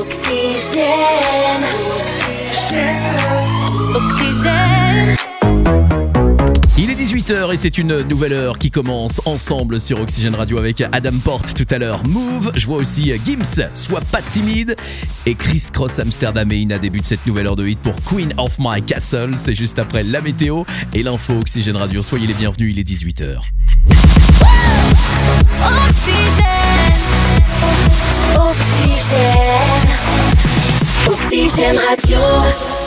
Oxygène. Oxygène. Il est 18h et c'est une nouvelle heure qui commence ensemble sur Oxygène Radio avec Adam Porte tout à l'heure. Move, je vois aussi Gims, Sois pas timide, et Chris Cross Amsterdam et Ina débutent cette nouvelle heure de hit pour Queen of My Castle. C'est juste après la météo et l'info Oxygène Radio. Soyez les bienvenus, il est 18h. Oxygène. Oxygène. Oxygène Radio.